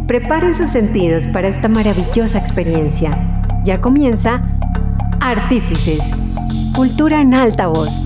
Preparen sus sentidos para esta maravillosa experiencia. Ya comienza Artífices, cultura en alta voz.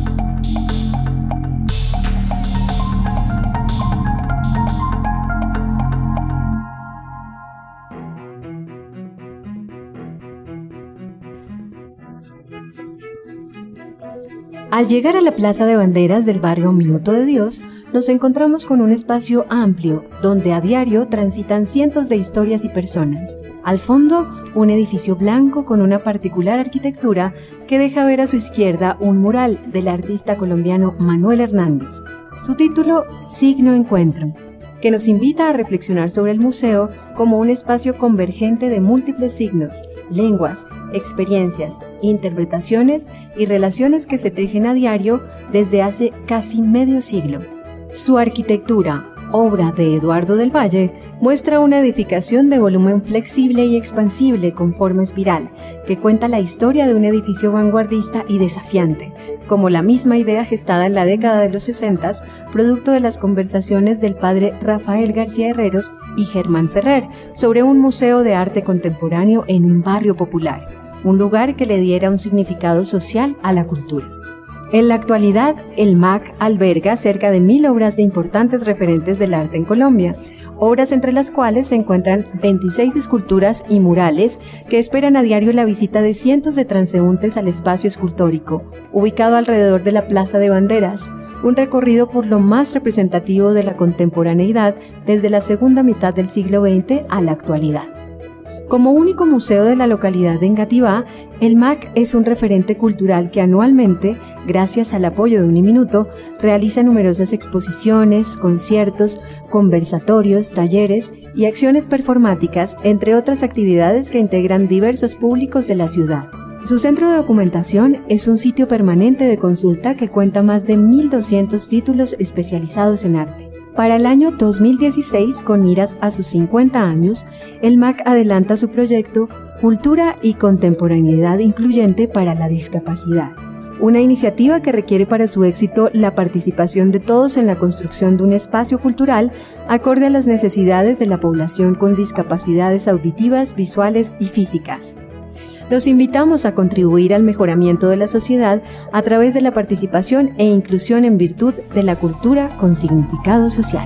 Al llegar a la Plaza de Banderas del barrio Minuto de Dios, nos encontramos con un espacio amplio, donde a diario transitan cientos de historias y personas. Al fondo, un edificio blanco con una particular arquitectura que deja ver a su izquierda un mural del artista colombiano Manuel Hernández. Su título, Signo Encuentro, que nos invita a reflexionar sobre el museo como un espacio convergente de múltiples signos, lenguas, experiencias, interpretaciones y relaciones que se tejen a diario desde hace casi medio siglo. Su arquitectura, obra de Eduardo del Valle, muestra una edificación de volumen flexible y expansible con forma espiral, que cuenta la historia de un edificio vanguardista y desafiante, como la misma idea gestada en la década de los 60, producto de las conversaciones del padre Rafael García Herreros y Germán Ferrer sobre un museo de arte contemporáneo en un barrio popular, un lugar que le diera un significado social a la cultura. En la actualidad, el MAC alberga cerca de 1000 obras de importantes referentes del arte en Colombia, obras entre las cuales se encuentran 26 esculturas y murales que esperan a diario la visita de cientos de transeúntes al espacio escultórico, ubicado alrededor de la Plaza de Banderas, un recorrido por lo más representativo de la contemporaneidad desde la segunda mitad del siglo XX a la actualidad. Como único museo de la localidad de Engativá, el MAC es un referente cultural que anualmente, gracias al apoyo de Uniminuto, realiza numerosas exposiciones, conciertos, conversatorios, talleres y acciones performáticas, entre otras actividades que integran diversos públicos de la ciudad. Su centro de documentación es un sitio permanente de consulta que cuenta más de 1200 títulos especializados en arte. Para el año 2016, con miras a sus 50 años, el MAC adelanta su proyecto Cultura y Contemporaneidad Incluyente para la Discapacidad, una iniciativa que requiere para su éxito la participación de todos en la construcción de un espacio cultural acorde a las necesidades de la población con discapacidades auditivas, visuales y físicas. Los invitamos a contribuir al mejoramiento de la sociedad a través de la participación e inclusión en virtud de la cultura con significado social.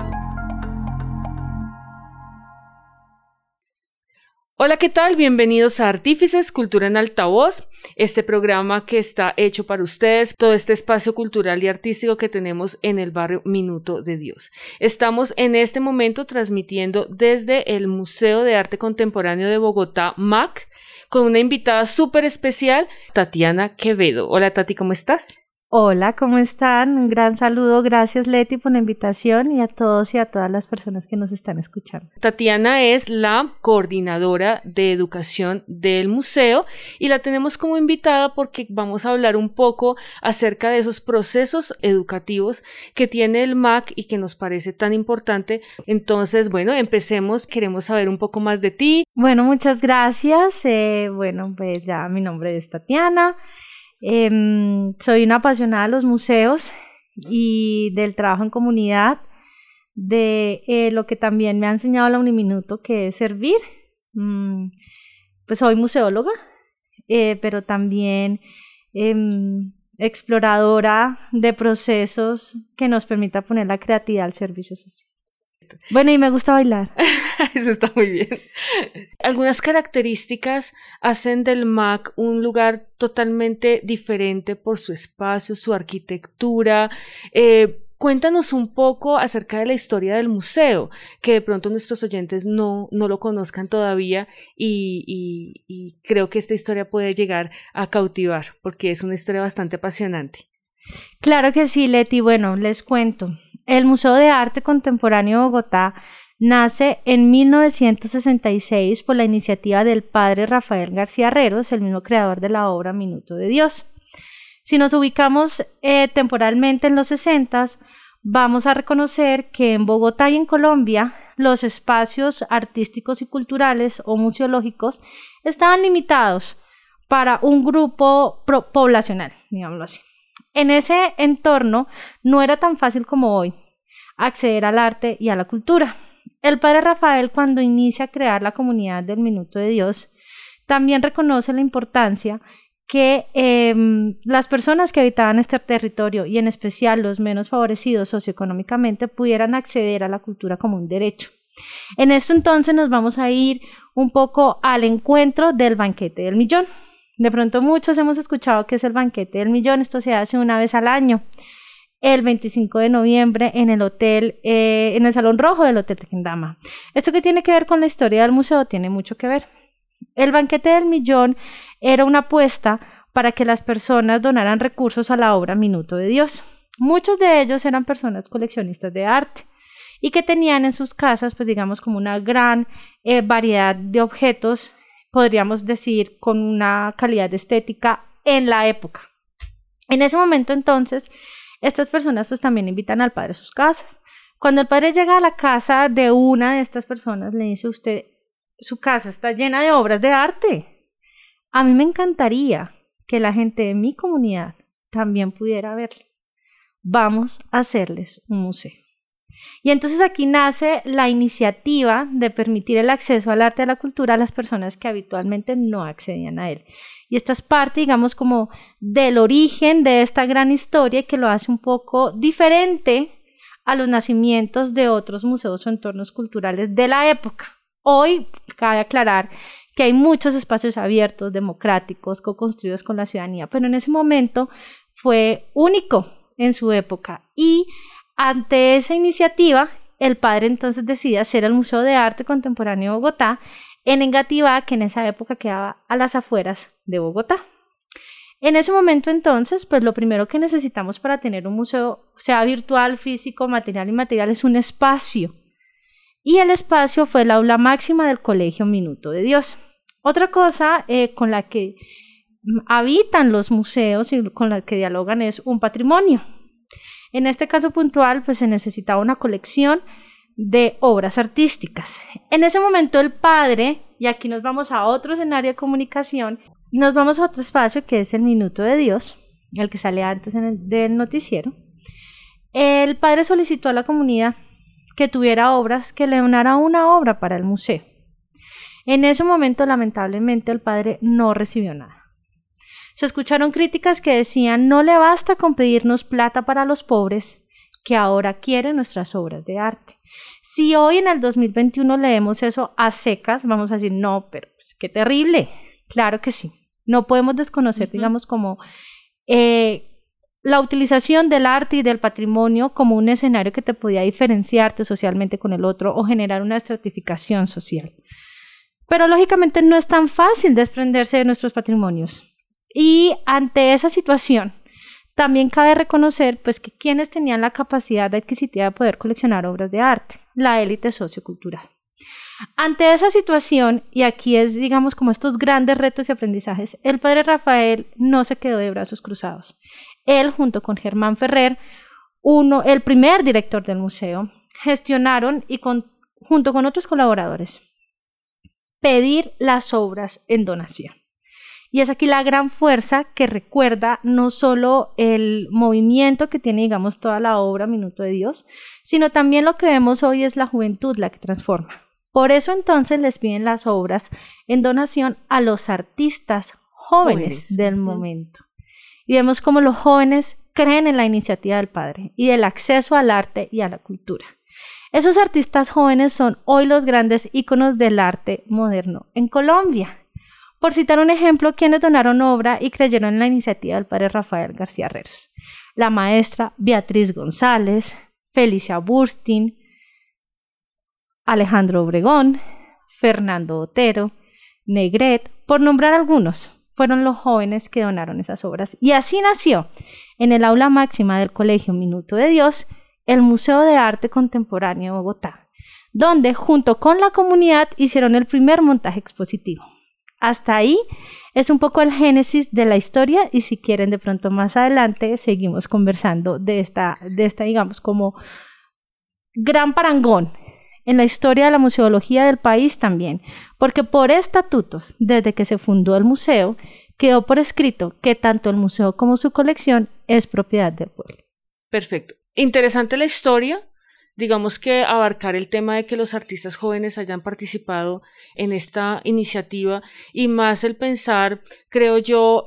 Hola, ¿qué tal? Bienvenidos a Artífices, Cultura en Altavoz, este programa que está hecho para ustedes, todo este espacio cultural y artístico que tenemos en el barrio Minuto de Dios. Estamos en este momento transmitiendo desde el Museo de Arte Contemporáneo de Bogotá, MAC, con una invitada súper especial, Tatiana Quevedo. Hola Tati, ¿cómo estás? Hola, ¿cómo están? Un gran saludo, gracias Leti por la invitación y a todos y a todas las personas que nos están escuchando. Tatiana es la coordinadora de educación del museo y la tenemos como invitada porque vamos a hablar un poco acerca de esos procesos educativos que tiene el MAC y que nos parece tan importante. Entonces, bueno, empecemos, queremos saber un poco más de ti. Bueno, muchas gracias. Pues ya mi nombre es Tatiana. Soy una apasionada de los museos y del trabajo en comunidad, de lo que también me ha enseñado la Uniminuto, que es servir. Pues soy museóloga, pero también exploradora de procesos que nos permita poner la creatividad al servicio social. Bueno, y me gusta bailar. Eso está muy bien. Algunas características hacen del MAC un lugar totalmente diferente por su espacio, su arquitectura. Cuéntanos un poco acerca de la historia del museo, que de pronto nuestros oyentes no lo conozcan todavía y creo que esta historia puede llegar a cautivar porque es una historia bastante apasionante. Claro que sí, Leti. Bueno, les cuento. El Museo de Arte Contemporáneo de Bogotá nace en 1966 por la iniciativa del padre Rafael García Herreros, el mismo creador de la obra Minuto de Dios. Si nos ubicamos temporalmente en los 60s, vamos a reconocer que en Bogotá y en Colombia los espacios artísticos y culturales o museológicos estaban limitados para un grupo poblacional, digámoslo así. En ese entorno no era tan fácil como hoy acceder al arte y a la cultura. El padre Rafael, cuando inicia a crear la comunidad del Minuto de Dios, también reconoce la importancia que las personas que habitaban este territorio, y en especial los menos favorecidos socioeconómicamente, pudieran acceder a la cultura como un derecho. En esto entonces nos vamos a ir un poco al encuentro del banquete del millón. De pronto muchos hemos escuchado que es el banquete del millón. Esto se hace una vez al año, el 25 de noviembre en el hotel, en el Salón Rojo del Hotel Tequendama. Esto que tiene que ver con la historia del museo tiene mucho que ver. El banquete del millón era una apuesta para que las personas donaran recursos a la obra Minuto de Dios. Muchos de ellos eran personas coleccionistas de arte y que tenían en sus casas, pues digamos, como una gran variedad de objetos, podríamos decir, con una calidad estética en la época. En ese momento, entonces, estas personas pues también invitan al padre a sus casas. Cuando el padre llega a la casa de una de estas personas, le dice: usted, su casa está llena de obras de arte. A mí me encantaría que la gente de mi comunidad también pudiera verlo. Vamos a hacerles un museo. Y entonces aquí nace la iniciativa de permitir el acceso al arte y a la cultura a las personas que habitualmente no accedían a él. Y esta es parte, digamos, como del origen de esta gran historia, que lo hace un poco diferente a los nacimientos de otros museos o entornos culturales de la época. Hoy cabe aclarar que hay muchos espacios abiertos, democráticos, co-construidos con la ciudadanía, pero en ese momento fue único en su época. Y ante esa iniciativa, el padre entonces decide hacer el Museo de Arte Contemporáneo de Bogotá en Engativá, que en esa época quedaba a las afueras de Bogotá. En ese momento entonces, pues lo primero que necesitamos para tener un museo, sea virtual, físico, material, inmaterial, es un espacio. Y el espacio fue el aula máxima del Colegio Minuto de Dios. Otra cosa con la que habitan los museos y con la que dialogan es un patrimonio. En este caso puntual, pues se necesitaba una colección de obras artísticas. En ese momento el padre, y aquí nos vamos a otro escenario de comunicación, nos vamos a otro espacio que es el Minuto de Dios, el que sale antes del noticiero. El padre solicitó a la comunidad que tuviera obras, que le donara una obra para el museo. En ese momento, lamentablemente, el padre no recibió nada. Se escucharon críticas que decían: no le basta con pedirnos plata para los pobres, que ahora quieren nuestras obras de arte. Si hoy en el 2021 leemos eso a secas, vamos a decir: no, pero pues, qué terrible. Claro que sí. No podemos desconocer, digamos, como la utilización del arte y del patrimonio como un escenario que te podía diferenciarte socialmente con el otro o generar una estratificación social. Pero lógicamente no es tan fácil desprenderse de nuestros patrimonios. Y ante esa situación, también cabe reconocer pues, que quienes tenían la capacidad adquisitiva de poder coleccionar obras de arte, la élite sociocultural. Ante esa situación, y aquí es, digamos, como estos grandes retos y aprendizajes, el padre Rafael no se quedó de brazos cruzados. Él, junto con Germán Ferrer, el primer director del museo, gestionaron y junto con otros colaboradores, pedir las obras en donación. Y es aquí la gran fuerza que recuerda no solo el movimiento que tiene, digamos, toda la obra Minuto de Dios, sino también lo que vemos hoy es la juventud la que transforma. Por eso entonces les piden las obras en donación a los artistas jóvenes del momento. Y vemos cómo los jóvenes creen en la iniciativa del padre y del acceso al arte y a la cultura. Esos artistas jóvenes son hoy los grandes íconos del arte moderno en Colombia. Por citar un ejemplo, quienes donaron obra y creyeron en la iniciativa del padre Rafael García Herreros: la maestra Beatriz González, Felicia Burstin, Alejandro Obregón, Fernando Otero, Negret, por nombrar algunos. Fueron los jóvenes que donaron esas obras. Y así nació, en el aula máxima del Colegio Minuto de Dios, el Museo de Arte Contemporáneo de Bogotá, donde junto con la comunidad hicieron el primer montaje expositivo. Hasta ahí es un poco el génesis de la historia, y si quieren de pronto más adelante seguimos conversando de esta digamos como gran parangón en la historia de la museología del país también, porque por estatutos, desde que se fundó el museo, quedó por escrito que tanto el museo como su colección es propiedad del pueblo. Perfecto. Interesante la historia. digamos que abarcar el tema de que los artistas jóvenes hayan participado en esta iniciativa y más el pensar, creo yo,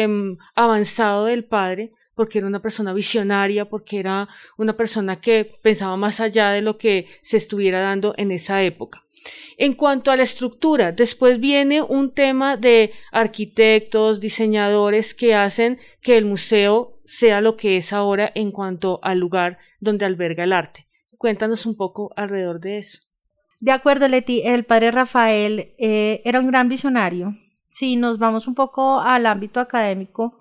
avanzado del padre, porque era una persona visionaria, porque era una persona que pensaba más allá de lo que se estuviera dando en esa época. En cuanto a la estructura, después viene un tema de arquitectos, diseñadores que hacen que el museo sea lo que es ahora en cuanto al lugar donde alberga el arte. Cuéntanos un poco alrededor de eso. De acuerdo, Leti, el padre Rafael era un gran visionario. Si nos vamos un poco al ámbito académico,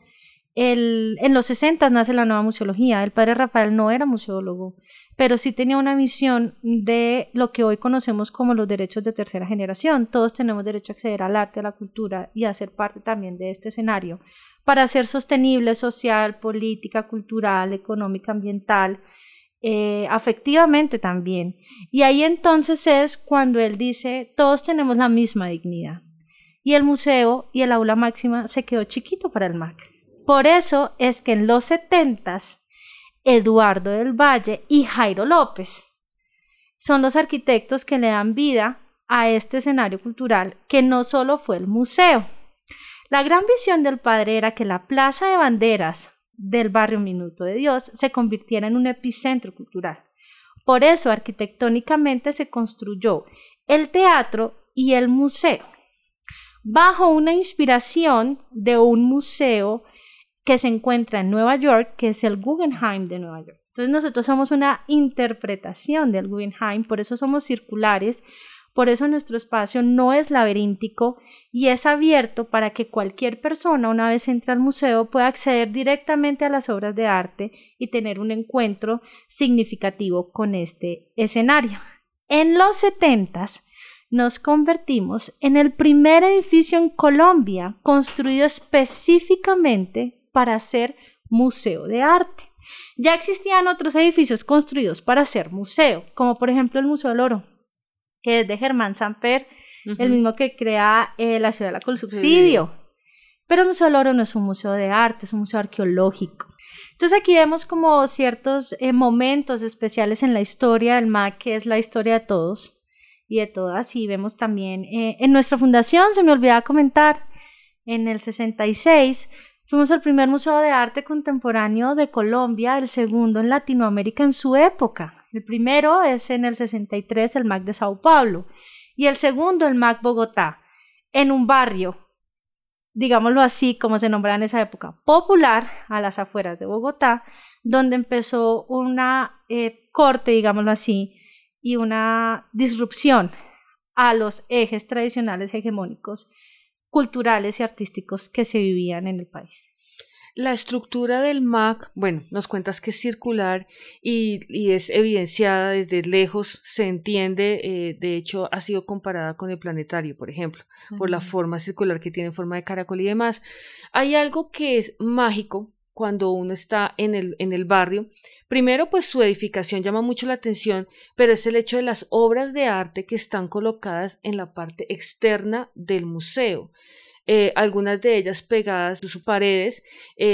en los 60 nace la nueva museología. El padre Rafael no era museólogo, pero sí tenía una visión de lo que hoy conocemos como los derechos de tercera generación. Todos tenemos derecho a acceder al arte, a la cultura y a ser parte también de este escenario para ser sostenible social, política, cultural, económica, ambiental, afectivamente también. Y ahí entonces es cuando él dice, todos tenemos la misma dignidad. Y el museo y el aula máxima se quedó chiquito para el MAC. Por eso es que en los 70s, Eduardo del Valle y Jairo López son los arquitectos que le dan vida a este escenario cultural que no solo fue el museo. La gran visión del padre era que la Plaza de Banderas del barrio Minuto de Dios se convirtiera en un epicentro cultural. Por eso arquitectónicamente se construyó el teatro y el museo, bajo una inspiración de un museo que se encuentra en Nueva York, que es el Guggenheim de Nueva York. Entonces nosotros somos una interpretación del Guggenheim, por eso somos circulares, por eso nuestro espacio no es laberíntico y es abierto para que cualquier persona, una vez entre al museo, pueda acceder directamente a las obras de arte y tener un encuentro significativo con este escenario. En los 70s nos convertimos en el primer edificio en Colombia construido específicamente para ser museo de arte. Ya existían otros edificios construidos para ser museo, como por ejemplo el Museo del Oro, que es de Germán Samper, el mismo que crea la Ciudadela con Subsidio. Sí. Pero el Museo del Oro no es un museo de arte, es un museo arqueológico. Entonces aquí vemos como ciertos momentos especiales en la historia del MAC, que es la historia de todos y de todas, y vemos también en nuestra fundación, se me olvidaba comentar, en el 66 fuimos el primer museo de arte contemporáneo de Colombia, el segundo en Latinoamérica en su época. El primero es en el 63 el MAC de Sao Paulo y el segundo el MAC Bogotá, en un barrio, digámoslo así, como se nombraba en esa época, popular, a las afueras de Bogotá, donde empezó una corte, digámoslo así, y una disrupción a los ejes tradicionales hegemónicos culturales y artísticos que se vivían en el país. La estructura del MAC, bueno, nos cuentas que es circular y es evidenciada desde lejos, se entiende, de hecho ha sido comparada con el planetario, por ejemplo, por la forma circular que tiene, forma de caracol y demás. Hay algo que es mágico cuando uno está en el barrio. Primero, pues su edificación llama mucho la atención, pero es el hecho de las obras de arte que están colocadas en la parte externa del museo. Algunas de ellas pegadas a sus paredes,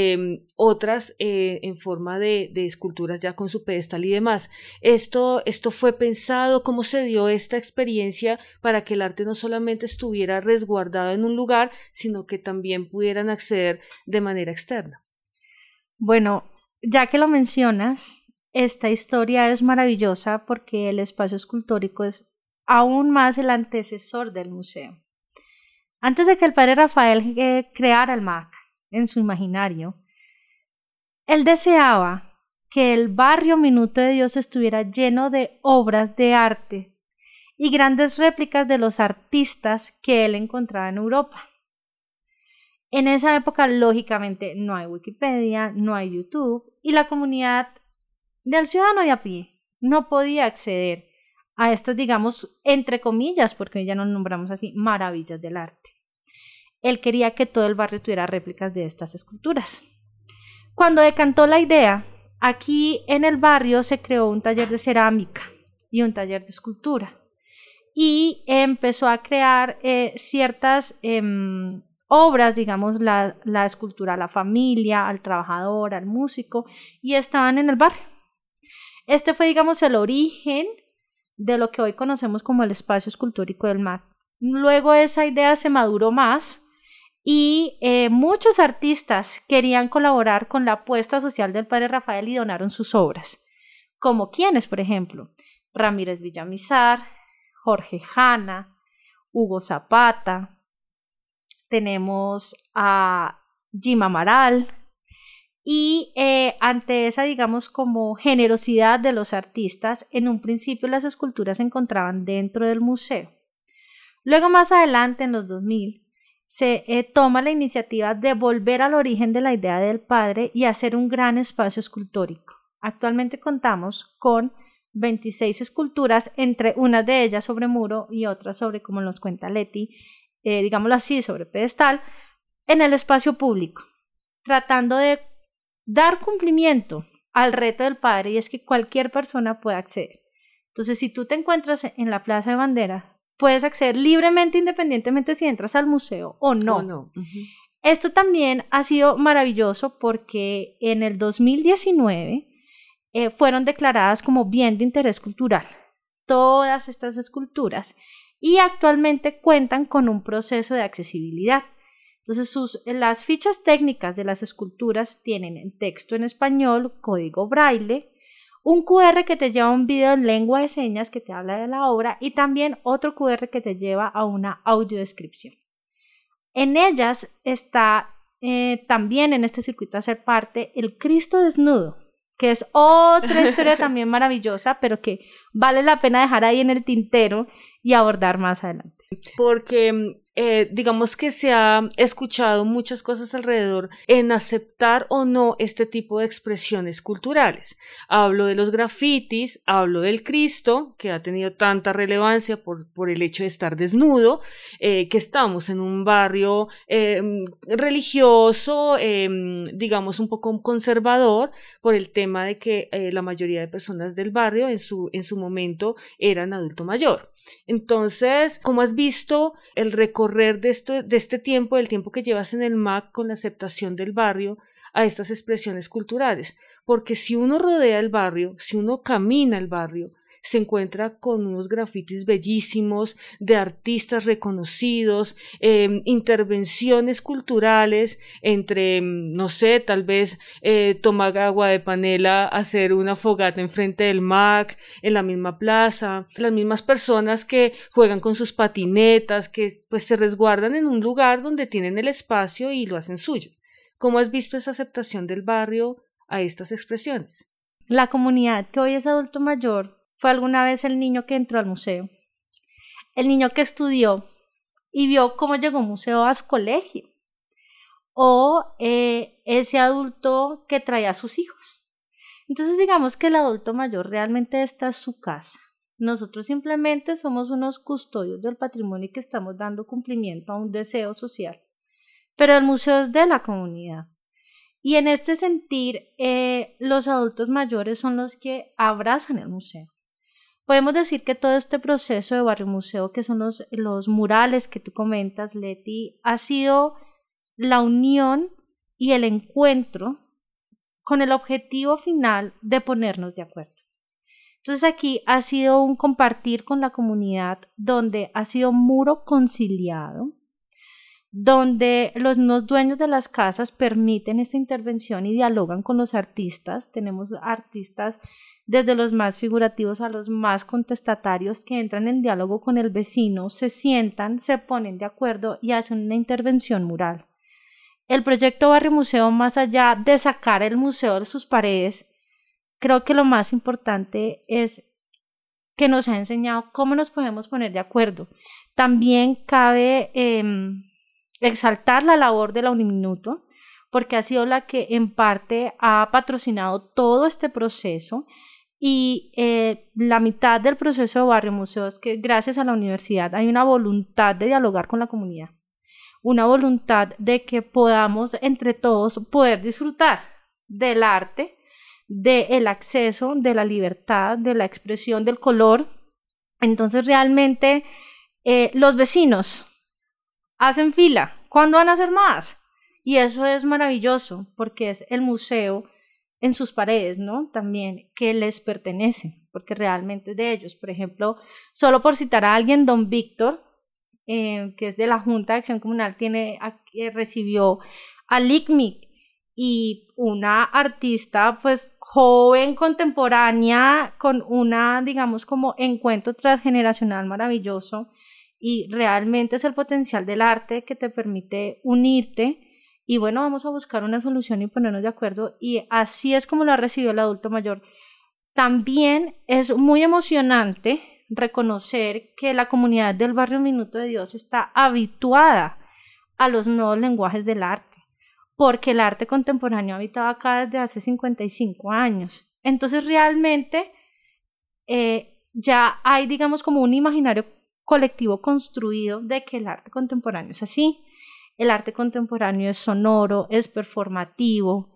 otras en forma de esculturas ya con su pedestal y demás. Esto fue pensado, ¿cómo se dio esta experiencia para que el arte no solamente estuviera resguardado en un lugar, sino que también pudieran acceder de manera externa? Bueno, ya que lo mencionas, esta historia es maravillosa porque el espacio escultórico es aún más el antecesor del museo. Antes de que el padre Rafael creara el MAC en su imaginario, él deseaba que el barrio Minuto de Dios estuviera lleno de obras de arte y grandes réplicas de los artistas que él encontraba en Europa. En esa época, lógicamente, no hay Wikipedia, no hay YouTube, y la comunidad del ciudadano de a pie no podía acceder a estas, digamos, entre comillas, porque ya nos nombramos así, maravillas del arte. Él quería que todo el barrio tuviera réplicas de estas esculturas. Cuando decantó la idea, aquí en el barrio se creó un taller de cerámica y un taller de escultura, y empezó a crear ciertas obras, digamos, la escultura a la familia, al trabajador, al músico, y estaban en el barrio. Este fue, digamos, el origen de lo que hoy conocemos como el espacio escultórico del MAC. Luego esa idea se maduró más y muchos artistas querían colaborar con la apuesta social del padre Rafael y donaron sus obras. Como quienes, por ejemplo, Ramírez Villamizar, Jorge Jana, Hugo Zapata, tenemos a Jim Amaral, y ante esa, digamos, como generosidad de los artistas, en un principio las esculturas se encontraban dentro del museo. Luego, más adelante, en los 2000, se toma la iniciativa de volver al origen de la idea del padre y hacer un gran espacio escultórico. Actualmente contamos con 26 esculturas, entre unas de ellas sobre muro y otras sobre, como nos cuenta Leti, digámoslo así, sobre pedestal, en el espacio público, tratando de dar cumplimiento al reto del padre, y es que cualquier persona pueda acceder. Entonces, si tú te encuentras en la Plaza de Bandera, puedes acceder libremente, independientemente si entras al museo o no. Esto también ha sido maravilloso porque en el 2019 fueron declaradas como bien de interés cultural todas estas esculturas y actualmente cuentan con un proceso de accesibilidad. Entonces, las fichas técnicas de las esculturas tienen el texto en español, código braille, un QR que te lleva a un video en lengua de señas que te habla de la obra y también otro QR que te lleva a una audiodescripción. En ellas está también en este circuito a hacer parte el Cristo desnudo, que es otra historia también maravillosa, pero que vale la pena dejar ahí en el tintero y abordar más adelante. Porque digamos que se ha escuchado muchas cosas alrededor en aceptar o no este tipo de expresiones culturales. Hablo de los grafitis, hablo del Cristo, que ha tenido tanta relevancia por el hecho de estar desnudo, que estamos en un barrio religioso, digamos un poco conservador, por el tema de que la mayoría de personas del barrio en su momento eran adulto mayor. Entonces, ¿cómo has visto el recorrer de este tiempo, del tiempo que llevas en el MAC con la aceptación del barrio a estas expresiones culturales? Porque si uno rodea el barrio, si uno camina el barrio, se encuentra con unos grafitis bellísimos de artistas reconocidos, intervenciones culturales entre, no sé, tal vez tomar agua de panela, hacer una fogata enfrente del MAC, en la misma plaza, las mismas personas que juegan con sus patinetas, que pues se resguardan en un lugar donde tienen el espacio y lo hacen suyo. ¿Cómo has visto esa aceptación del barrio a estas expresiones? La comunidad que hoy es adulto mayor fue alguna vez el niño que entró al museo, el niño que estudió y vio cómo llegó un museo a su colegio, o ese adulto que traía a sus hijos. Entonces digamos que el adulto mayor realmente está en su casa. Nosotros simplemente somos unos custodios del patrimonio y que estamos dando cumplimiento a un deseo social, pero el museo es de la comunidad. Y en este sentir, los adultos mayores son los que abrazan el museo. Podemos decir que todo este proceso de Barrio Museo, que son los murales que tú comentas, Leti, ha sido la unión y el encuentro con el objetivo final de ponernos de acuerdo. Entonces aquí ha sido un compartir con la comunidad donde ha sido muro conciliado, donde los mismos dueños de las casas permiten esta intervención y dialogan con los artistas. Tenemos artistas desde los más figurativos a los más contestatarios que entran en diálogo con el vecino, se sientan, se ponen de acuerdo y hacen una intervención mural. El proyecto Barrio Museo, más allá de sacar el museo de sus paredes, creo que lo más importante es que nos ha enseñado cómo nos podemos poner de acuerdo. También cabe exaltar la labor de la Uniminuto, porque ha sido la que en parte ha patrocinado todo este proceso. Y la mitad del proceso de Barrio Museo es que gracias a la universidad hay una voluntad de dialogar con la comunidad, una voluntad de que podamos entre todos poder disfrutar del arte, del acceso, de la libertad, de la expresión del color. Entonces realmente los vecinos hacen fila. ¿Cuándo van a hacer más? Y eso es maravilloso porque es el museo en sus paredes, ¿no? También que les pertenece, porque realmente es de ellos. Por ejemplo, solo por citar a alguien, don Víctor, que es de la Junta de Acción Comunal, recibió al ICMIC, y una artista pues joven, contemporánea, con una, digamos, como encuentro transgeneracional maravilloso, y realmente es el potencial del arte que te permite unirte. Y bueno, vamos a buscar una solución y ponernos de acuerdo, y así es como lo ha recibido el adulto mayor. También es muy emocionante reconocer que la comunidad del barrio Minuto de Dios está habituada a los nuevos lenguajes del arte, porque el arte contemporáneo habitaba acá desde hace 55 años. Entonces realmente ya hay, digamos, como un imaginario colectivo construido de que el arte contemporáneo es así. El arte contemporáneo es sonoro, es performativo,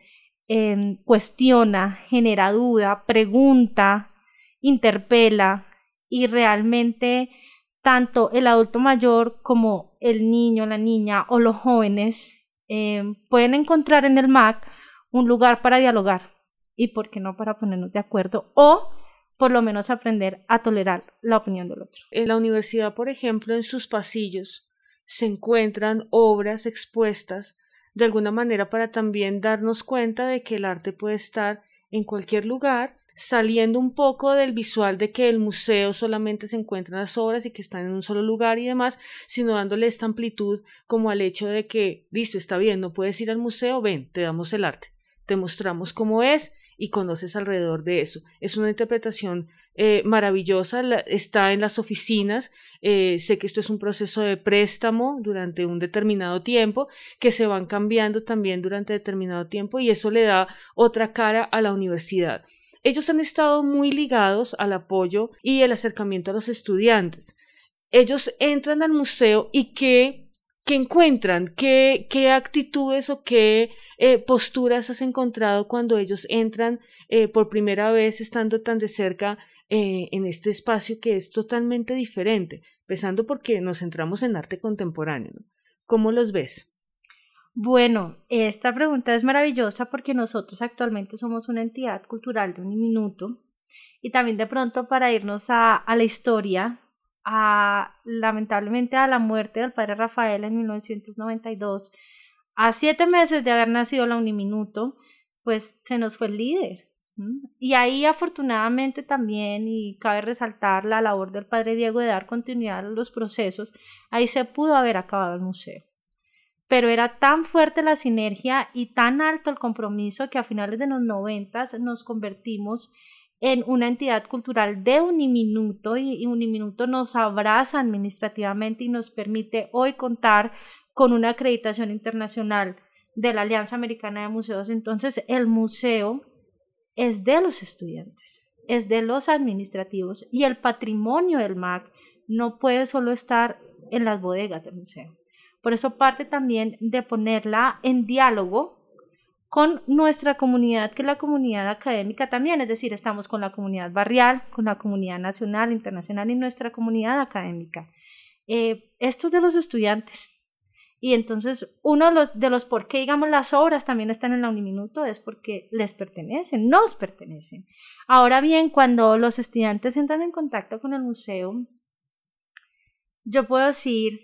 cuestiona, genera duda, pregunta, interpela, y realmente tanto el adulto mayor como el niño, la niña o los jóvenes pueden encontrar en el MAC un lugar para dialogar, y por qué no para ponernos de acuerdo, o por lo menos aprender a tolerar la opinión del otro. En la universidad, por ejemplo, en sus pasillos se encuentran obras expuestas de alguna manera para también darnos cuenta de que el arte puede estar en cualquier lugar, saliendo un poco del visual de que el museo solamente se encuentran las obras y que están en un solo lugar y demás, sino dándole esta amplitud como al hecho de que, listo, está bien, no puedes ir al museo, ven, te damos el arte, te mostramos cómo es y conoces alrededor de eso. Es una interpretación maravillosa, está en las oficinas. Sé que esto es un proceso de préstamo durante un determinado tiempo, que se van cambiando también durante determinado tiempo, y eso le da otra cara a la universidad. Ellos han estado muy ligados al apoyo y el acercamiento a los estudiantes. Ellos entran al museo y ¿qué encuentran? ¿Qué actitudes o qué posturas has encontrado cuando ellos entran por primera vez estando tan de cerca en este espacio que es totalmente diferente? Empezando porque nos centramos en arte contemporáneo, ¿no? ¿Cómo los ves? Bueno, esta pregunta es maravillosa porque nosotros actualmente somos una entidad cultural de Uniminuto, y también de pronto para irnos a la historia, lamentablemente a la muerte del padre Rafael en 1992, a 7 meses de haber nacido la Uniminuto, pues se nos fue el líder. Y ahí afortunadamente también, y cabe resaltar la labor del padre Diego de dar continuidad a los procesos, ahí se pudo haber acabado el museo. Pero era tan fuerte la sinergia y tan alto el compromiso que a finales de los 90 nos convertimos en una entidad cultural de Uniminuto, y Uniminuto nos abraza administrativamente y nos permite hoy contar con una acreditación internacional de la Alianza Americana de Museos. Entonces el museo es de los estudiantes, es de los administrativos, y el patrimonio del MAC no puede solo estar en las bodegas del museo. Por eso parte también de ponerla en diálogo con nuestra comunidad, que es la comunidad académica también, es decir, estamos con la comunidad barrial, con la comunidad nacional, internacional y nuestra comunidad académica. Esto es de los estudiantes. Y entonces uno de los por qué, digamos, las obras también están en la Uniminuto es porque les pertenecen, nos pertenecen. Ahora bien, cuando los estudiantes entran en contacto con el museo, yo puedo decir,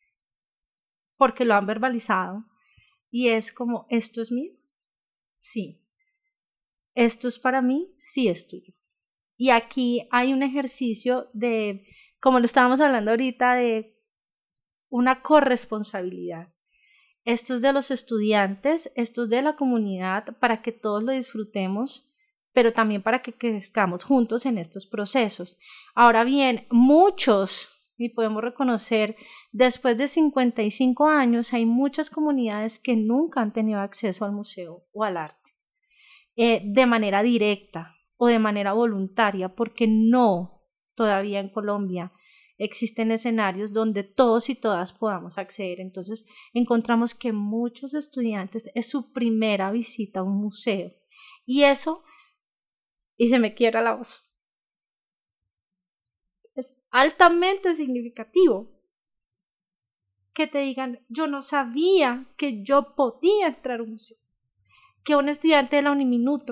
porque lo han verbalizado, y es como, ¿esto es mío? Sí. ¿Esto es para mí? Sí, es tuyo. Y aquí hay un ejercicio de, como lo estábamos hablando ahorita, de una corresponsabilidad. Esto es de los estudiantes, esto es de la comunidad, para que todos lo disfrutemos, pero también para que crezcamos juntos en estos procesos. Ahora bien, muchos, y podemos reconocer, después de 55 años, hay muchas comunidades que nunca han tenido acceso al museo o al arte, de manera directa o de manera voluntaria, porque no, todavía en Colombia, existen escenarios donde todos y todas podamos acceder. Entonces encontramos que muchos estudiantes es su primera visita a un museo, y eso, y se me quiebra la voz, es altamente significativo que te digan, yo no sabía que yo podía entrar a un museo, que un estudiante de la Uniminuto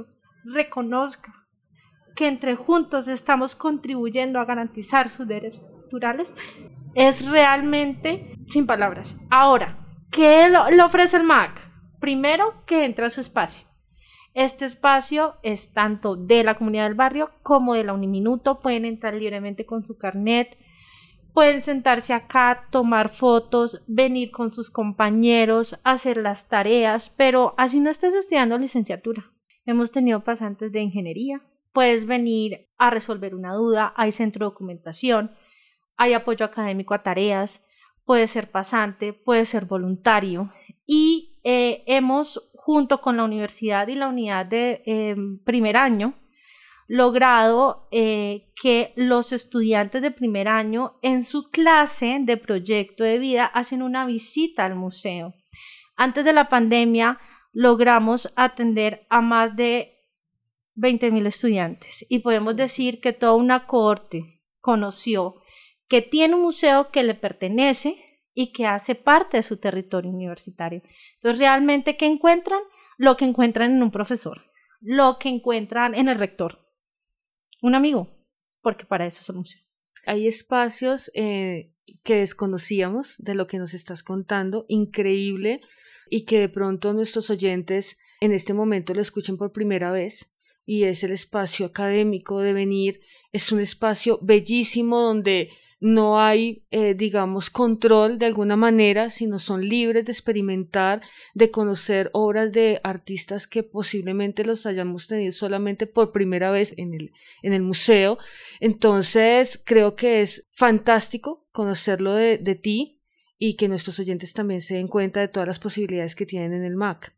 reconozca que entre juntos estamos contribuyendo a garantizar sus derechos culturales, es realmente sin palabras. Ahora, ¿qué le ofrece el MAC? Primero, que entra a su espacio. Este espacio es tanto de la comunidad del barrio como de la Uniminuto. Pueden entrar libremente con su carnet, pueden sentarse acá, tomar fotos, venir con sus compañeros, hacer las tareas, pero así no estés estudiando licenciatura. Hemos tenido pasantes de ingeniería. Puedes venir a resolver una duda, hay centro de documentación, hay apoyo académico a tareas, puedes ser pasante, puedes ser voluntario y hemos, junto con la universidad y la unidad de primer año, logrado que los estudiantes de primer año en su clase de proyecto de vida hacen una visita al museo. Antes de la pandemia logramos atender a más de 20,000 estudiantes y podemos decir que toda una cohorte conoció que tiene un museo que le pertenece y que hace parte de su territorio universitario. Entonces, realmente, ¿qué encuentran? Lo que encuentran en un profesor, lo que encuentran en el rector, un amigo, porque para eso es el museo. Hay espacios que desconocíamos de lo que nos estás contando, increíble, y que de pronto nuestros oyentes en este momento lo escuchen por primera vez, y es el espacio académico de venir. Es un espacio bellísimo donde no hay, digamos, control de alguna manera, sino son libres de experimentar, de conocer obras de artistas que posiblemente los hayamos tenido solamente por primera vez en el museo. Entonces, creo que es fantástico conocerlo de ti y que nuestros oyentes también se den cuenta de todas las posibilidades que tienen en el MAC.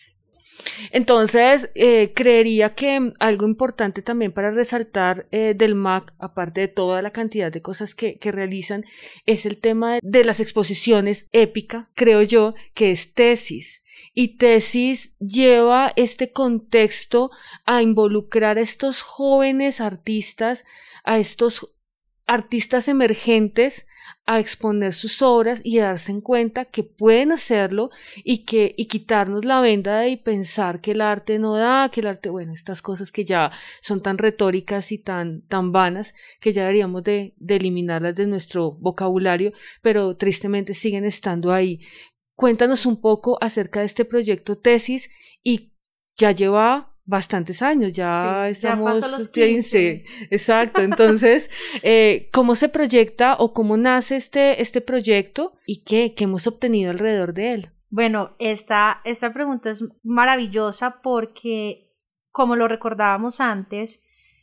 Entonces, creería que algo importante también para resaltar del MAC, aparte de toda la cantidad de cosas que realizan, es el tema de las exposiciones épica, creo yo, que es Tesis. Y Tesis lleva este contexto a involucrar a estos jóvenes artistas, a estos artistas emergentes, a exponer sus obras y a darse en cuenta que pueden hacerlo y quitarnos la venda y pensar que el arte no da, que el arte, bueno, estas cosas que ya son tan retóricas y tan vanas que ya deberíamos de eliminarlas de nuestro vocabulario, pero tristemente siguen estando ahí. Cuéntanos un poco acerca de este proyecto Tesis y ya lleva bastantes años, ya sí, estamos ya pasó los 15. Exacto. Entonces, ¿cómo se proyecta o cómo nace este proyecto y qué hemos obtenido alrededor de él? Bueno, esta pregunta es maravillosa porque, como lo recordábamos antes,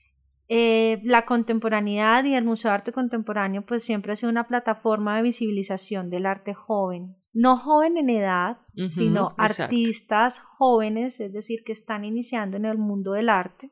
la contemporaneidad y el Museo de Arte Contemporáneo pues siempre ha sido una plataforma de visibilización del arte joven. No joven en edad, sino exacto. Artistas jóvenes, es decir, que están iniciando en el mundo del arte.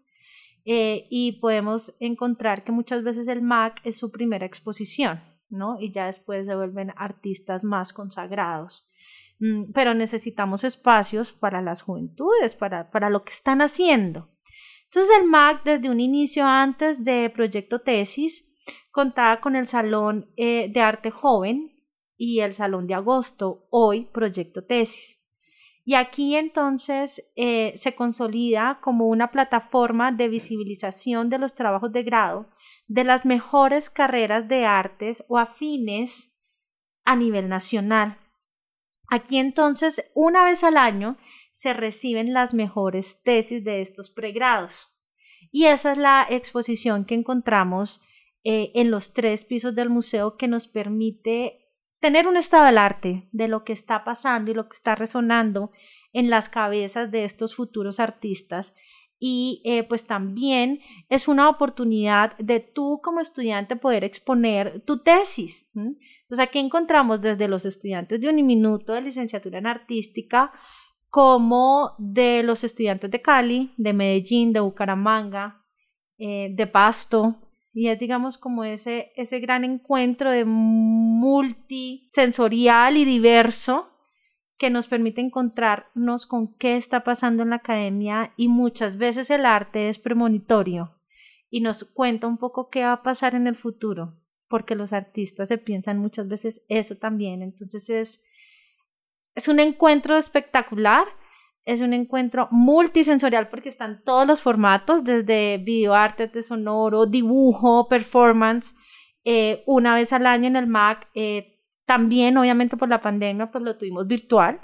Y podemos encontrar que muchas veces el MAC es su primera exposición, ¿no? Y ya después se vuelven artistas más consagrados. Pero necesitamos espacios para las juventudes, para lo que están haciendo. Entonces el MAC, desde un inicio antes de Proyecto Tesis, contaba con el Salón de Arte Joven y el Salón de Agosto, hoy Proyecto Tesis. Y aquí entonces se consolida como una plataforma de visibilización de los trabajos de grado de las mejores carreras de artes o afines a nivel nacional. Aquí entonces, una vez al año, se reciben las mejores tesis de estos pregrados. Y esa es la exposición que encontramos en los 3 pisos del museo, que nos permite tener un estado del arte, de lo que está pasando y lo que está resonando en las cabezas de estos futuros artistas. Y pues también es una oportunidad de tú como estudiante poder exponer tu tesis. Entonces aquí encontramos desde los estudiantes de Uniminuto de licenciatura en artística, como de los estudiantes de Cali, de Medellín, de Bucaramanga, de Pasto, y es, digamos, como ese gran encuentro de multisensorial y diverso que nos permite encontrarnos con qué está pasando en la academia, y muchas veces el arte es premonitorio y nos cuenta un poco qué va a pasar en el futuro, porque los artistas se piensan muchas veces eso también. Entonces es un encuentro espectacular Es un encuentro multisensorial porque están todos los formatos, desde videoarte, arte sonoro, dibujo, performance, una vez al año en el MAC. También, obviamente, por la pandemia, pues lo tuvimos virtual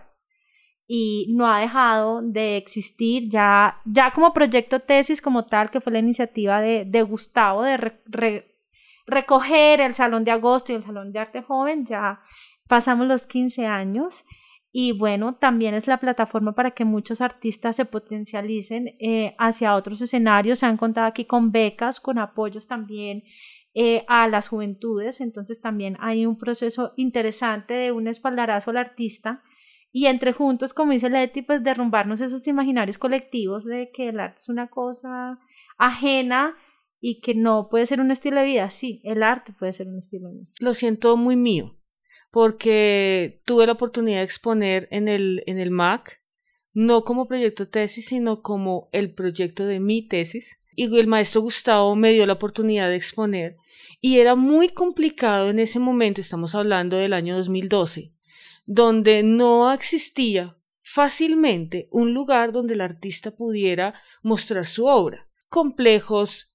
y no ha dejado de existir ya como proyecto tesis como tal, que fue la iniciativa de Gustavo de recoger el Salón de Agosto y el Salón de Arte Joven. Ya pasamos los 15 años y bueno, también es la plataforma para que muchos artistas se potencialicen hacia otros escenarios. Se han contado aquí con becas, con apoyos también a las juventudes, entonces también hay un proceso interesante de un espaldarazo al artista y entre juntos, como dice Leti, pues derrumbarnos esos imaginarios colectivos de que el arte es una cosa ajena y que no puede ser un estilo de vida. Sí, el arte puede ser un estilo de vida. Lo siento muy mío, porque tuve la oportunidad de exponer en el MAC, no como proyecto tesis, sino como el proyecto de mi tesis, y el maestro Gustavo me dio la oportunidad de exponer. Y era muy complicado en ese momento, estamos hablando del año 2012, donde no existía fácilmente un lugar donde el artista pudiera mostrar su obra. Complejos,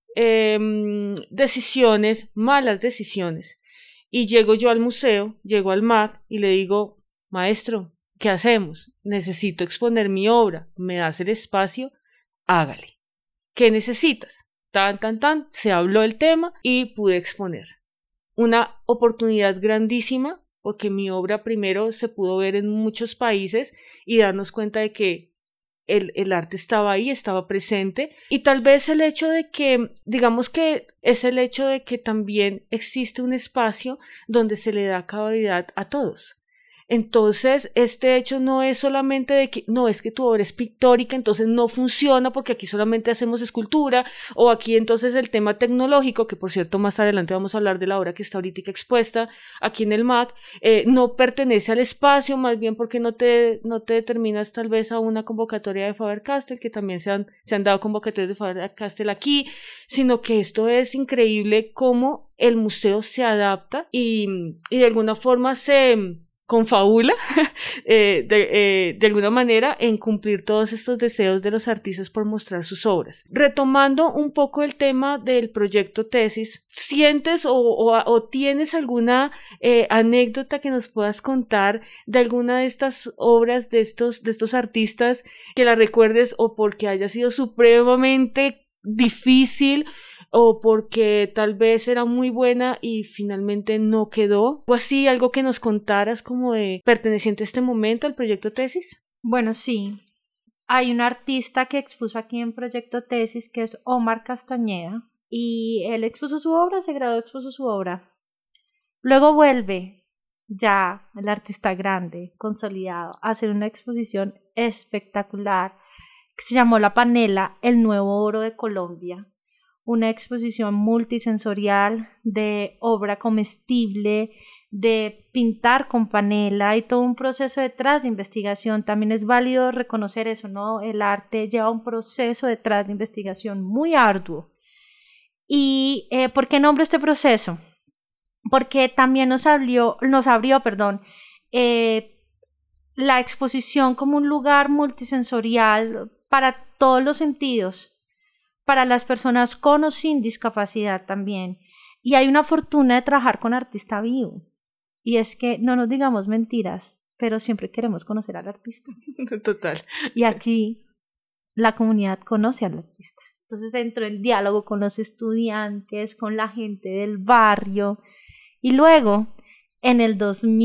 decisiones, malas decisiones. Y llego yo al museo, llego al MAC y le digo, maestro, ¿qué hacemos? Necesito exponer mi obra, ¿me das el espacio? Hágale. ¿Qué necesitas? Se habló el tema y pude exponer. Una oportunidad grandísima porque mi obra primero se pudo ver en muchos países y darnos cuenta de que el arte estaba ahí, estaba presente, y tal vez el hecho de que, digamos que es el hecho de que también existe un espacio donde se le da cabalidad a todos. Entonces, este hecho no es solamente de que, no, es que tu obra es pictórica, entonces no funciona porque aquí solamente hacemos escultura, o aquí entonces el tema tecnológico, que por cierto más adelante vamos a hablar de la obra que está ahorita expuesta aquí en el MAC, no pertenece al espacio, más bien porque no te determinas tal vez a una convocatoria de Faber-Castell, que también se han dado convocatorias de Faber-Castell aquí, sino que esto es increíble cómo el museo se adapta y de alguna forma se confabula de alguna manera en cumplir todos estos deseos de los artistas por mostrar sus obras. Retomando un poco el tema del proyecto tesis, ¿sientes o tienes alguna anécdota que nos puedas contar de alguna de estas obras de estos artistas que la recuerdes o porque haya sido supremamente difícil o porque tal vez era muy buena y finalmente no quedó? ¿O así algo que nos contaras como de perteneciente a este momento al proyecto tesis? Bueno, sí. Hay un artista que expuso aquí en proyecto tesis que es Omar Castañeda y él expuso su obra, se graduó, expuso su obra. Luego vuelve ya el artista grande, consolidado, a hacer una exposición espectacular que se llamó La Panela, el nuevo oro de Colombia. Una exposición multisensorial de obra comestible, de pintar con panela y todo un proceso detrás de investigación. También es válido reconocer eso, ¿no? El arte lleva un proceso detrás de investigación muy arduo. ¿Y por qué nombro este proceso? Porque también nos abrió, la exposición como un lugar multisensorial para todos los sentidos, para las personas con o sin discapacidad también. Y hay una fortuna de trabajar con artista vivo. Y es que no nos digamos mentiras, pero siempre queremos conocer al artista. Total. Y aquí la comunidad conoce al artista. Entonces entro en diálogo con los estudiantes, con la gente del barrio. Y luego, en el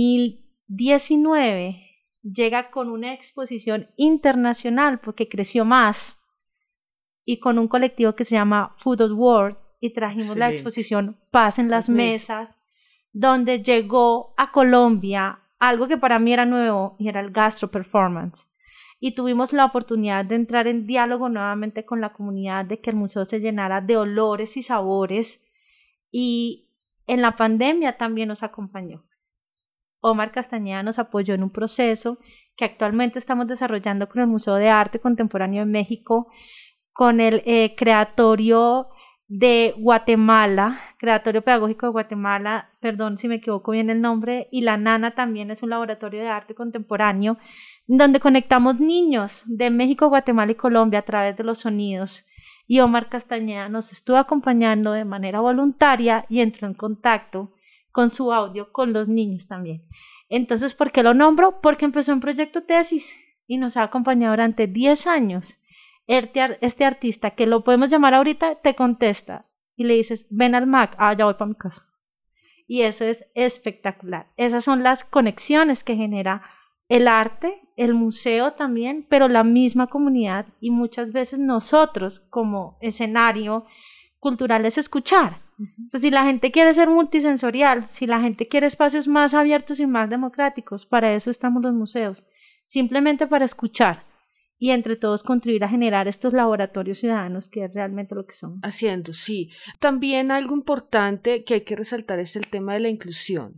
2019, llega con una exposición internacional porque creció más, y con un colectivo que se llama Food at World, y trajimos Excelente. La exposición Paz en las mesas, donde llegó a Colombia algo que para mí era nuevo y era el gastro performance. Y tuvimos la oportunidad de entrar en diálogo nuevamente con la comunidad, de que el museo se llenara de olores y sabores, y en la pandemia también nos acompañó. Omar Castañeda nos apoyó en un proceso que actualmente estamos desarrollando con el Museo de Arte Contemporáneo de México, con el creatorio de Guatemala, Creatorio Pedagógico de Guatemala, perdón si me equivoco bien el nombre, y la Nana también es un laboratorio de arte contemporáneo, donde conectamos niños de México, Guatemala y Colombia a través de los sonidos. Y Omar Castañeda nos estuvo acompañando de manera voluntaria y entró en contacto con su audio con los niños también. Entonces, ¿por qué lo nombro? Porque empezó un proyecto tesis y nos ha acompañado durante 10 años. Este artista, que lo podemos llamar ahorita, te contesta y le dices, ven al MAC, ya voy para mi casa. Y eso es espectacular. Esas son las conexiones que genera el arte, el museo también, pero la misma comunidad, y muchas veces nosotros como escenario cultural es escuchar. Pues si la gente quiere ser multisensorial, si la gente quiere espacios más abiertos y más democráticos, para eso estamos los museos, simplemente para escuchar y entre todos contribuir a generar estos laboratorios ciudadanos, que es realmente lo que son. Haciendo, sí. También algo importante que hay que resaltar es el tema de la inclusión.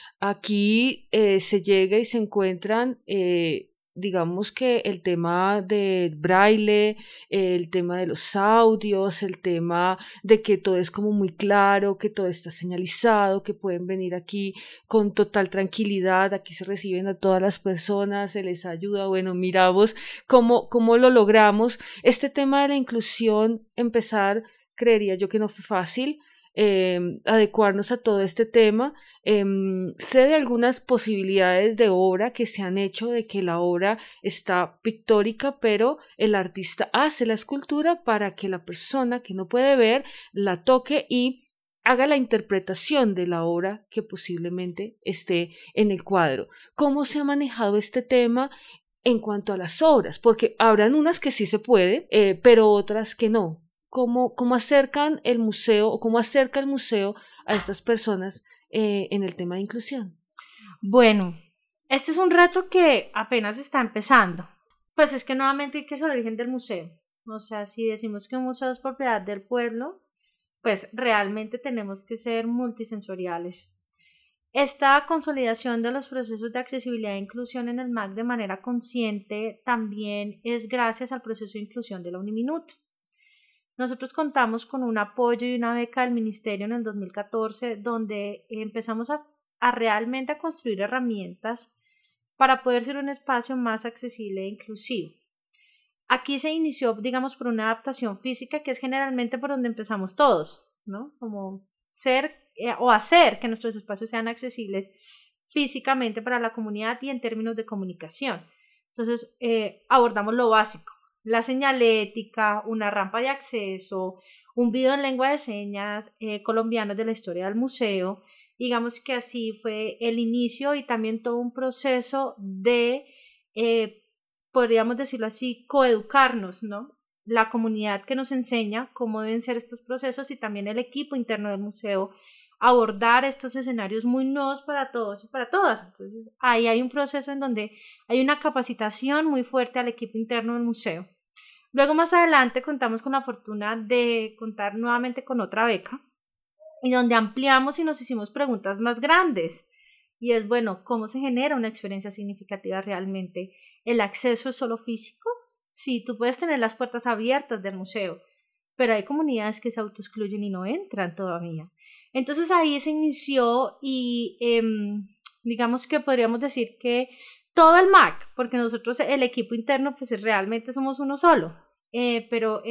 Aquí se llega y se encuentran, digamos que el tema del braille, el tema de los audios, el tema de que todo es como muy claro, que todo está señalizado, que pueden venir aquí con total tranquilidad, aquí se reciben a todas las personas, se les ayuda. Bueno, miramos cómo lo logramos. Este tema de la inclusión, empezar, creería yo que no fue fácil, adecuarnos a todo este tema. Sé de algunas posibilidades de obra que se han hecho, de que la obra está pictórica, pero el artista hace la escultura para que la persona que no puede ver la toque y haga la interpretación de la obra que posiblemente esté en el cuadro. ¿Cómo se ha manejado este tema en cuanto a las obras? Porque habrán unas que sí se puede, pero otras que no. ¿Cómo acercan el museo o cómo acerca el museo a estas personas en el tema de inclusión? Bueno, este es un reto que apenas está empezando. Pues es que nuevamente, ¿qué es el origen del museo? O sea, si decimos que un museo es propiedad del pueblo, pues realmente tenemos que ser multisensoriales. Esta consolidación de los procesos de accesibilidad e inclusión en el MAC de manera consciente también es gracias al proceso de inclusión de la Uniminuto. Nosotros contamos con un apoyo y una beca del Ministerio en el 2014, donde empezamos a realmente a construir herramientas para poder ser un espacio más accesible e inclusivo. Aquí se inició, digamos, por una adaptación física, que es generalmente por donde empezamos todos, ¿no? Como ser o hacer que nuestros espacios sean accesibles físicamente para la comunidad y en términos de comunicación. Entonces, abordamos lo básico. La señalética, una rampa de acceso, un video en lengua de señas colombianas de la historia del museo. Digamos que así fue el inicio y también todo un proceso de, podríamos decirlo así, coeducarnos, ¿no? La comunidad que nos enseña cómo deben ser estos procesos y también el equipo interno del museo abordar estos escenarios muy nuevos para todos y para todas. Entonces, ahí hay un proceso en donde hay una capacitación muy fuerte al equipo interno del museo. Luego, más adelante, contamos con la fortuna de contar nuevamente con otra beca y donde ampliamos y nos hicimos preguntas más grandes. Y es, bueno, ¿cómo se genera una experiencia significativa realmente? ¿El acceso es solo físico? Sí, tú puedes tener las puertas abiertas del museo, pero hay comunidades que se autoexcluyen y no entran todavía. Entonces ahí se inició y digamos que podríamos decir que todo el MAC, porque nosotros el equipo interno pues realmente somos uno solo, pero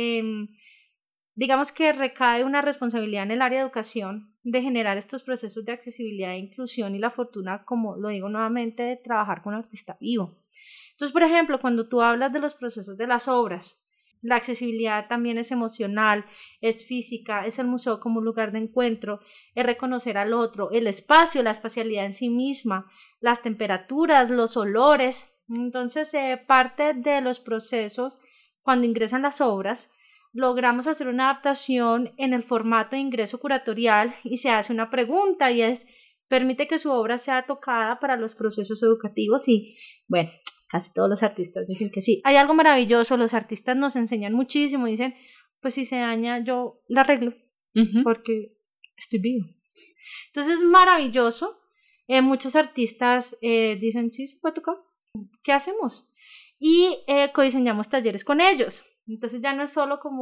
digamos que recae una responsabilidad en el área de educación de generar estos procesos de accesibilidad e inclusión y la fortuna, como lo digo nuevamente, de trabajar con un artista vivo. Entonces, por ejemplo, cuando tú hablas de los procesos de las obras, la accesibilidad también es emocional, es física, es el museo como un lugar de encuentro, es reconocer al otro, el espacio, la espacialidad en sí misma, las temperaturas, los olores. Entonces, parte de los procesos, cuando ingresan las obras, logramos hacer una adaptación en el formato de ingreso curatorial y se hace una pregunta y es, ¿permite que su obra sea tocada para los procesos educativos? Y bueno, casi todos los artistas dicen que sí. Hay algo maravilloso, los artistas nos enseñan muchísimo, dicen, pues si se daña yo la arreglo, porque estoy vivo. Entonces es maravilloso. Muchos artistas dicen, sí, se puede tocar, ¿qué hacemos? Y codiseñamos talleres con ellos. Entonces ya no es solo como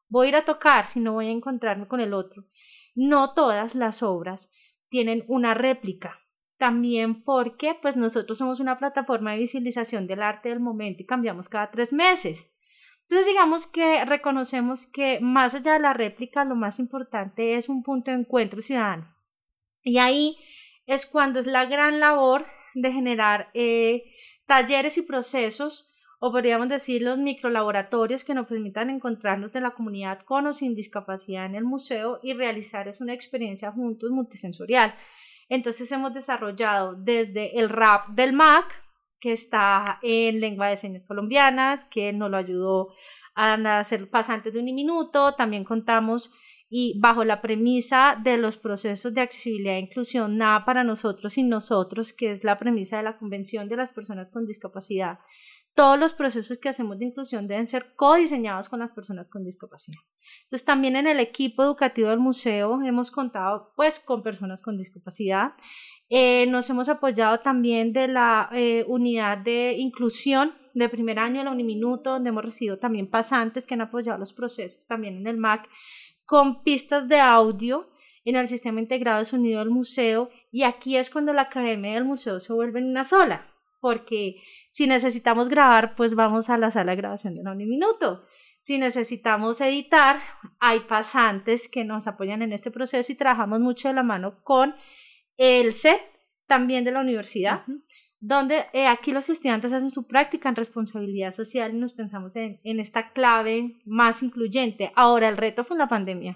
voy a ir a tocar, sino voy a encontrarme con el otro. No todas las obras tienen una réplica, también porque pues nosotros somos una plataforma de visibilización del arte del momento y cambiamos cada 3 meses. Entonces digamos que reconocemos que más allá de la réplica, lo más importante es un punto de encuentro ciudadano. Y ahí es cuando es la gran labor de generar talleres y procesos, o podríamos decir los microlaboratorios que nos permitan encontrarnos de la comunidad con o sin discapacidad en el museo y realizar una experiencia juntos multisensorial. Entonces hemos desarrollado desde el rap del MAC, que está en lengua de señas colombiana, que nos lo ayudó a hacer pasantes de Uniminuto. También contamos y bajo la premisa de los procesos de accesibilidad e inclusión, nada para nosotros sin nosotros, que es la premisa de la Convención de las Personas con Discapacidad. Todos los procesos que hacemos de inclusión deben ser codiseñados con las personas con discapacidad. Entonces también en el equipo educativo del museo hemos contado pues con personas con discapacidad. Nos hemos apoyado también de la unidad de inclusión de primer año de la Uniminuto, donde hemos recibido también pasantes que han apoyado los procesos también en el MAC, con pistas de audio en el sistema integrado de sonido del museo, y aquí es cuando la academia del museo se vuelve en una sola, porque si necesitamos grabar, pues vamos a la sala de grabación de la Uniminuto. Si necesitamos editar, hay pasantes que nos apoyan en este proceso y trabajamos mucho de la mano con el CET también de la universidad, donde aquí los estudiantes hacen su práctica en responsabilidad social y nos pensamos en esta clave más incluyente. Ahora, el reto fue en la pandemia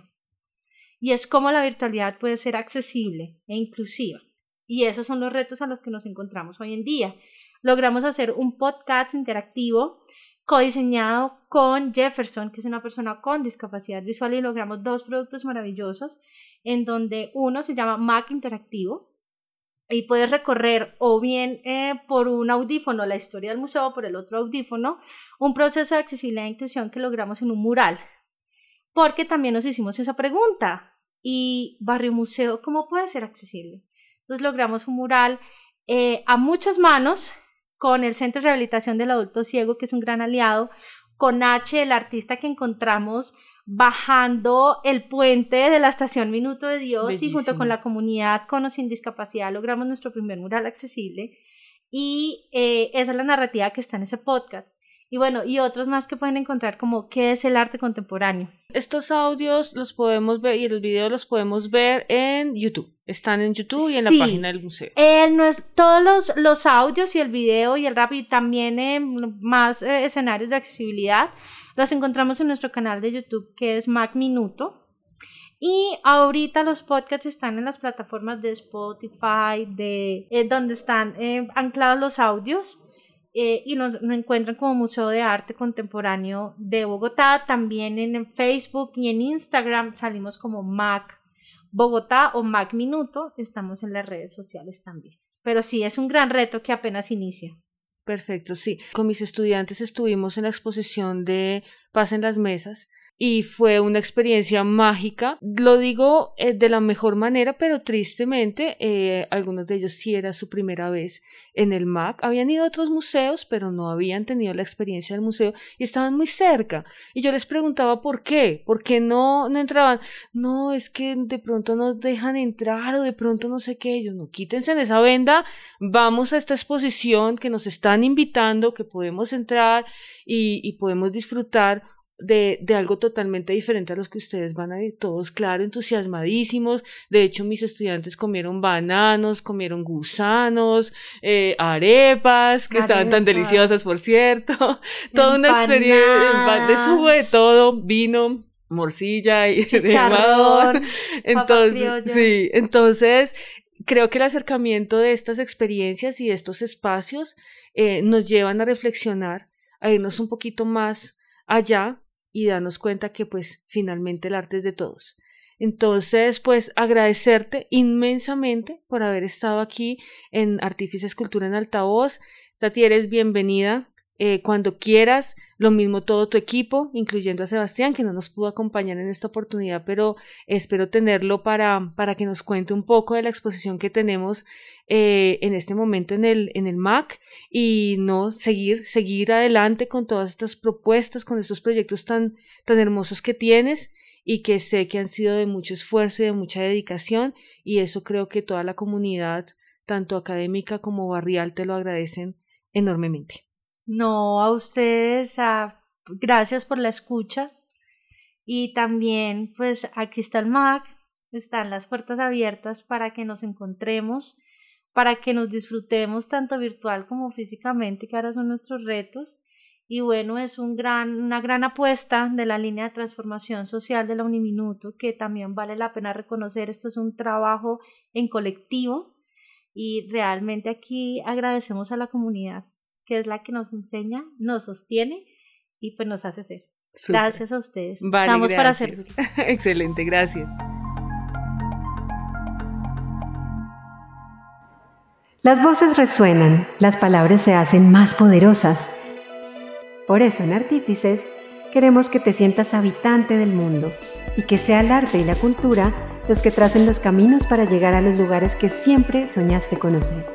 y es cómo la virtualidad puede ser accesible e inclusiva, y esos son los retos a los que nos encontramos hoy en día. Logramos hacer un podcast interactivo codiseñado con Jefferson, que es una persona con discapacidad visual, y logramos 2 productos maravillosos, en donde uno se llama Mac Interactivo, y puedes recorrer o bien por un audífono la historia del museo, o por el otro audífono un proceso de accesibilidad e inclusión que logramos en un mural, porque también nos hicimos esa pregunta, ¿y Barrio Museo cómo puede ser accesible? Entonces logramos un mural a muchas manos, con el Centro de Rehabilitación del Adulto Ciego, que es un gran aliado, con H, el artista que encontramos bajando el puente de la estación Minuto de Dios. Bellísimo. Y junto con la comunidad con o sin discapacidad logramos nuestro primer mural accesible, y esa es la narrativa que está en ese podcast. Y bueno, y otros más que pueden encontrar, como ¿qué es el arte contemporáneo? Estos audios los podemos ver y los videos los podemos ver en YouTube. Están en YouTube y en la página del museo. Todos los audios y el video y el rap, y también más escenarios de accesibilidad, los encontramos en nuestro canal de YouTube, que es Mac Minuto. Y ahorita los podcasts están en las plataformas de Spotify, donde están anclados los audios. Y nos encuentran como Museo de Arte Contemporáneo de Bogotá. También en Facebook y en Instagram salimos como Mac Bogotá o Mac Minuto. Estamos en las redes sociales también. Pero sí, es un gran reto que apenas inicia. Perfecto, sí. Con mis estudiantes estuvimos en la exposición de Paz en las Mesas y fue una experiencia mágica. Lo digo de la mejor manera, pero tristemente algunos de ellos sí era su primera vez en el MAC. Habían ido a otros museos, pero no habían tenido la experiencia del museo y estaban muy cerca. Y yo les preguntaba por qué no entraban. No, es que de pronto nos dejan entrar o de pronto no sé qué. Yo, no, quítense en esa venda, vamos a esta exposición que nos están invitando, que podemos entrar y podemos disfrutar de algo totalmente diferente a los que ustedes van a ver. Todos, claro, entusiasmadísimos. De hecho, mis estudiantes comieron bananos, comieron gusanos, arepas, que estaban tan deliciosas, por cierto. Toda una experiencia, de subo de todo, vino, morcilla y chicharrón, entonces, sí, entonces creo que el acercamiento de estas experiencias y estos espacios nos llevan a reflexionar, a irnos un poquito más allá y darnos cuenta que pues finalmente el arte es de todos. Entonces, pues agradecerte inmensamente por haber estado aquí en Artífices Cultura en Altavoz. Tati, eres bienvenida cuando quieras. Lo mismo todo tu equipo, incluyendo a Sebastián, que no nos pudo acompañar en esta oportunidad, pero espero tenerlo para que nos cuente un poco de la exposición que tenemos en este momento en el MAC, y no seguir adelante con todas estas propuestas, con estos proyectos tan hermosos que tienes y que sé que han sido de mucho esfuerzo y de mucha dedicación, y eso creo que toda la comunidad, tanto académica como barrial, te lo agradecen enormemente. No, a ustedes, gracias por la escucha, y también pues aquí está el MAC, están las puertas abiertas para que nos encontremos, para que nos disfrutemos tanto virtual como físicamente, que ahora son nuestros retos. Y bueno, es una gran apuesta de la línea de transformación social de la Uniminuto, que también vale la pena reconocer. Esto es un trabajo en colectivo, y realmente aquí agradecemos a la comunidad, que es la que nos enseña, nos sostiene y pues nos hace ser. Súper. Gracias a ustedes. Vale, estamos gracias. para servir. Excelente, gracias. Las voces resuenan, las palabras se hacen más poderosas. Por eso en Artífices queremos que te sientas habitante del mundo y que sea el arte y la cultura los que tracen los caminos para llegar a los lugares que siempre soñaste conocer.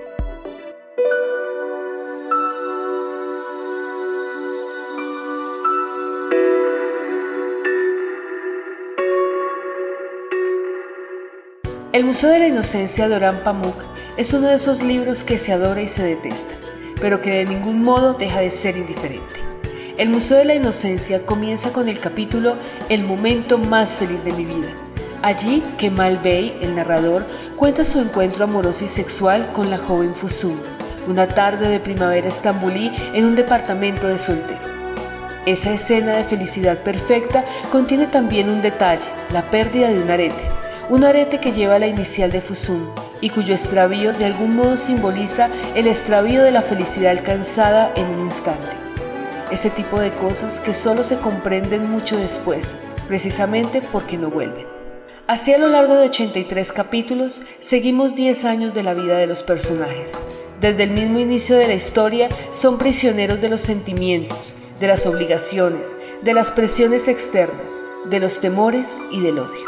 El Museo de la Inocencia de Orhan Pamuk es uno de esos libros que se adora y se detesta, pero que de ningún modo deja de ser indiferente. El Museo de la Inocencia comienza con el capítulo El momento más feliz de mi vida. Allí, Kemal Bey, el narrador, cuenta su encuentro amoroso y sexual con la joven Füsun, una tarde de primavera estambulí en un departamento de soltero. Esa escena de felicidad perfecta contiene también un detalle, la pérdida de un arete que lleva la inicial de Füsun y cuyo extravío de algún modo simboliza el extravío de la felicidad alcanzada en un instante. Ese tipo de cosas que solo se comprenden mucho después, precisamente porque no vuelven. Así, a lo largo de 83 capítulos, seguimos 10 años de la vida de los personajes. Desde el mismo inicio de la historia, son prisioneros de los sentimientos, de las obligaciones, de las presiones externas, de los temores y del odio.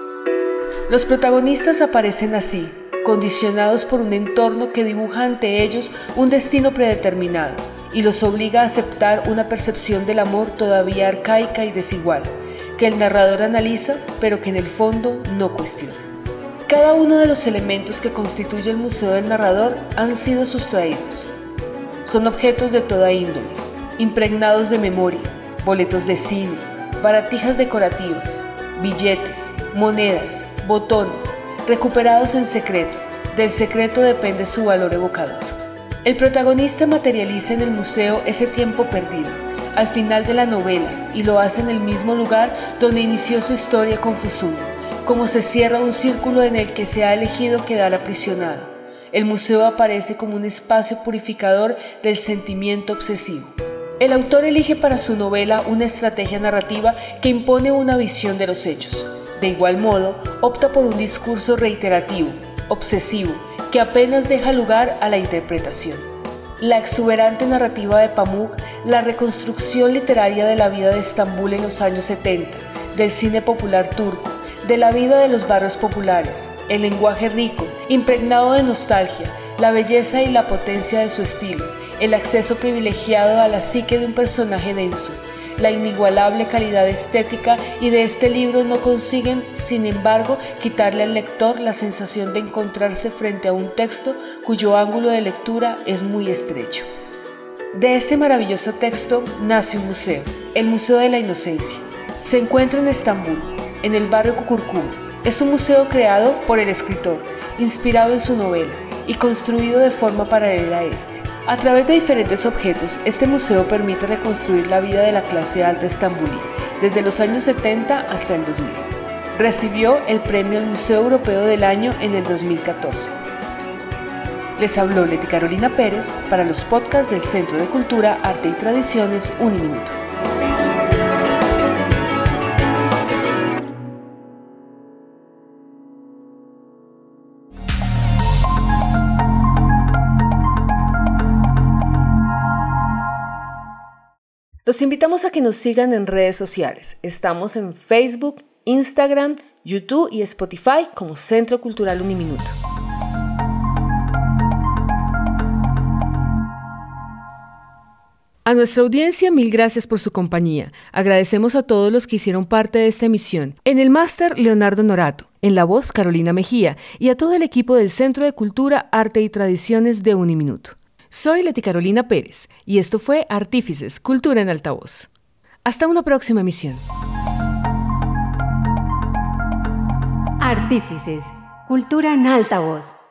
Los protagonistas aparecen así, condicionados por un entorno que dibuja ante ellos un destino predeterminado y los obliga a aceptar una percepción del amor todavía arcaica y desigual, que el narrador analiza, pero que en el fondo no cuestiona. Cada uno de los elementos que constituye el museo del narrador han sido sustraídos. Son objetos de toda índole, impregnados de memoria, boletos de cine, baratijas decorativas, billetes, monedas, botones, recuperados en secreto. Del secreto depende su valor evocador. El protagonista materializa en el museo ese tiempo perdido, al final de la novela, y lo hace en el mismo lugar donde inició su historia con Füsun, como se cierra un círculo en el que se ha elegido quedar aprisionado. El museo aparece como un espacio purificador del sentimiento obsesivo. El autor elige para su novela una estrategia narrativa que impone una visión de los hechos. De igual modo, opta por un discurso reiterativo, obsesivo, que apenas deja lugar a la interpretación. La exuberante narrativa de Pamuk, la reconstrucción literaria de la vida de Estambul en los años 70, del cine popular turco, de la vida de los barrios populares, el lenguaje rico, impregnado de nostalgia, la belleza y la potencia de su estilo, el acceso privilegiado a la psique de un personaje denso, la inigualable calidad estética y de este libro no consiguen, sin embargo, quitarle al lector la sensación de encontrarse frente a un texto cuyo ángulo de lectura es muy estrecho. De este maravilloso texto nace un museo, el Museo de la Inocencia. Se encuentra en Estambul, en el barrio Cukurkum. Es un museo creado por el escritor, inspirado en su novela y construido de forma paralela a este. A través de diferentes objetos, este museo permite reconstruir la vida de la clase alta estambulí, desde los años 70 hasta el 2000. Recibió el premio al Museo Europeo del Año en el 2014. Les habló Leti Carolina Pérez para los podcasts del Centro de Cultura, Arte y Tradiciones Uniminuto. Los invitamos a que nos sigan en redes sociales. Estamos en Facebook, Instagram, YouTube y Spotify como Centro Cultural Uniminuto. A nuestra audiencia, mil gracias por su compañía. Agradecemos a todos los que hicieron parte de esta emisión. En el máster, Leonardo Norato. En la voz, Carolina Mejía. Y a todo el equipo del Centro de Cultura, Arte y Tradiciones de Uniminuto. Soy Leti Carolina Pérez y esto fue Artífices, Cultura en Altavoz. Hasta una próxima emisión. Artífices, Cultura en Altavoz.